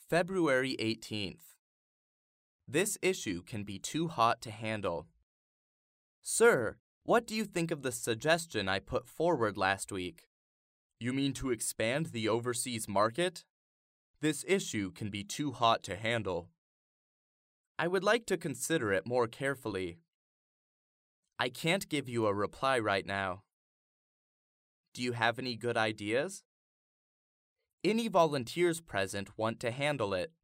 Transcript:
February 18th. This issue can be too hot to handle. Sir, what do you think of the suggestion I put forward last week? You mean to expand the overseas market? This issue can be too hot to handle. I would like to consider it more carefully. I can't give you a reply right now. Do you have any good ideas? Any volunteers present want to handle it.